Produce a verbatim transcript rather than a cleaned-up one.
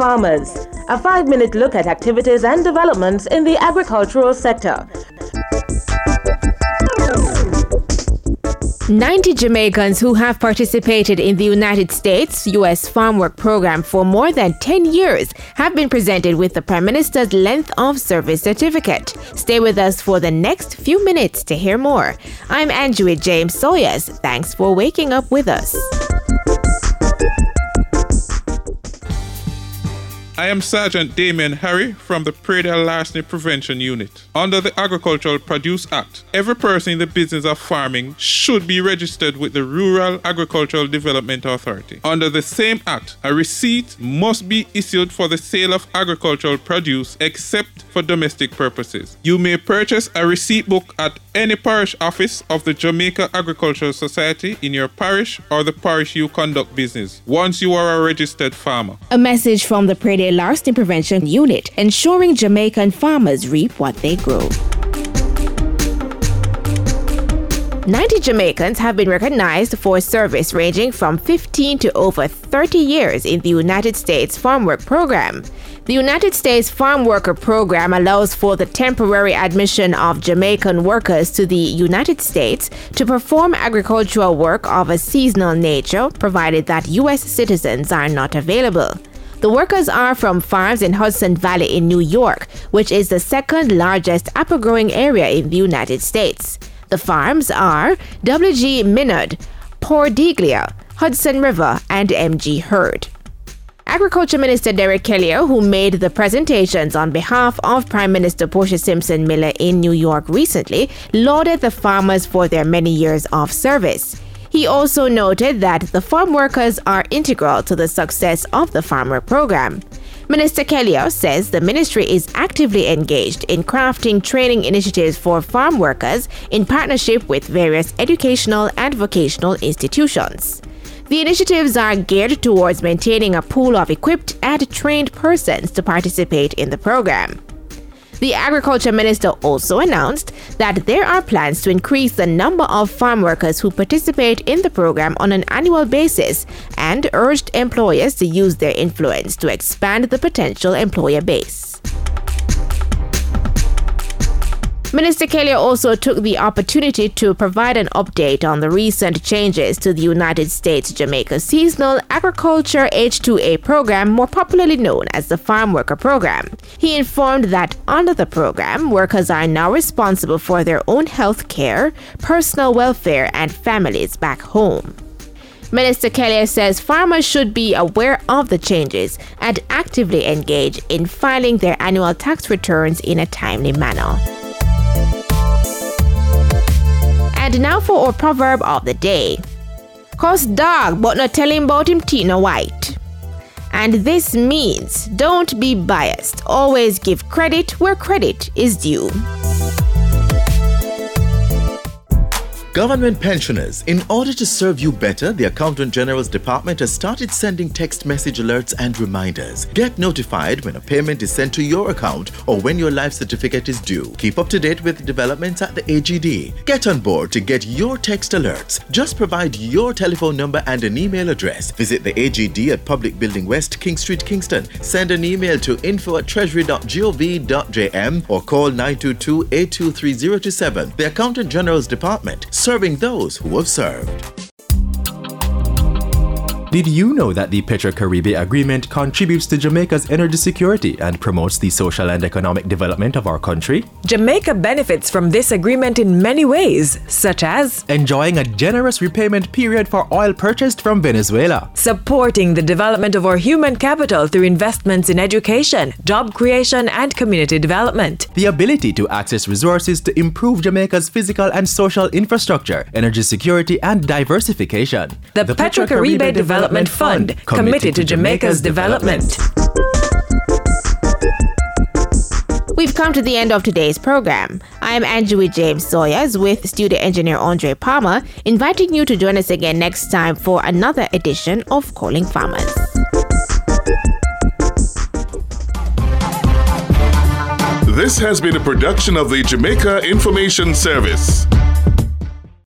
Farmers, a five-minute look at activities and developments in the agricultural sector. ninety Jamaicans who have participated in the United States U S Farm Work Program for more than ten years have been presented with the Prime Minister's Length of Service Certificate. Stay with us for the next few minutes to hear more. I'm Angie James Sawyers. Thanks for waking up with us. I am Sergeant Damien Harry from the Pradale Larceny Prevention Unit. Under the Agricultural Produce Act, every person in the business of farming should be registered with the Rural Agricultural Development Authority. Under the same act, a receipt must be issued for the sale of agricultural produce except for domestic purposes. You may purchase a receipt book at any parish office of the Jamaica Agricultural Society in your parish or the parish you conduct business once you are a registered farmer. A message from the Pradale Larceny Prevention Unit, ensuring Jamaican farmers reap what they grow. ninety Jamaicans have been recognized for service ranging from fifteen to over thirty years in the United States Farm Work Program. The United States Farm Worker Program allows for the temporary admission of Jamaican workers to the United States to perform agricultural work of a seasonal nature, provided that U S citizens are not available. The workers are from farms in Hudson Valley in New York, which is the second largest apple-growing area in the United States. The farms are W G Minard, Pordiglia, Hudson River, and M G Hurd. Agriculture Minister Derek Kellier, who made the presentations on behalf of Prime Minister Portia Simpson Miller in New York recently, lauded the farmers for their many years of service. He also noted that the farm workers are integral to the success of the Farm Work Program. Minister Kellier says the ministry is actively engaged in crafting training initiatives for farm workers in partnership with various educational and vocational institutions. The initiatives are geared towards maintaining a pool of equipped and trained persons to participate in the program. The Agriculture Minister also announced that there are plans to increase the number of farm workers who participate in the program on an annual basis and urged employers to use their influence to expand the potential employer base. Minister Kellier also took the opportunity to provide an update on the recent changes to the United States-Jamaica Seasonal Agriculture H two A program, more popularly known as the Farm Worker Program. He informed that under the program, workers are now responsible for their own health care, personal welfare, and families back home. Minister Kellier says farmers should be aware of the changes and actively engage in filing their annual tax returns in a timely manner. And now for our proverb of the day. Cuss dog, but not tell him about him teeth no white. And this means don't be biased. Always give credit where credit is due. Government pensioners, in order to serve you better, the Accountant General's Department has started sending text message alerts and reminders. Get notified when a payment is sent to your account or when your life certificate is due. Keep up to date with developments at the A G D. Get on board to get your text alerts. Just provide your telephone number and an email address. Visit the A G D at Public Building West, King Street, Kingston. Send an email to info at treasury dot gov dot j m or call nine two two, eight two three zero two seven. The Accountant General's Department, serving those who have served. Did you know that the Petro-Caribe Agreement contributes to Jamaica's energy security and promotes the social and economic development of our country? Jamaica benefits from this agreement in many ways, such as enjoying a generous repayment period for oil purchased from Venezuela, supporting the development of our human capital through investments in education, job creation, and community development, the ability to access resources to improve Jamaica's physical and social infrastructure, energy security, and diversification. The, the Petro-Caribe Development, Development Fund, committed, committed to Jamaica's development. We've come to the end of today's program. I am Angie James Sawyers with studio engineer Andre Palmer, inviting you to join us again next time for another edition of Calling Farmers. This has been a production of the Jamaica Information Service.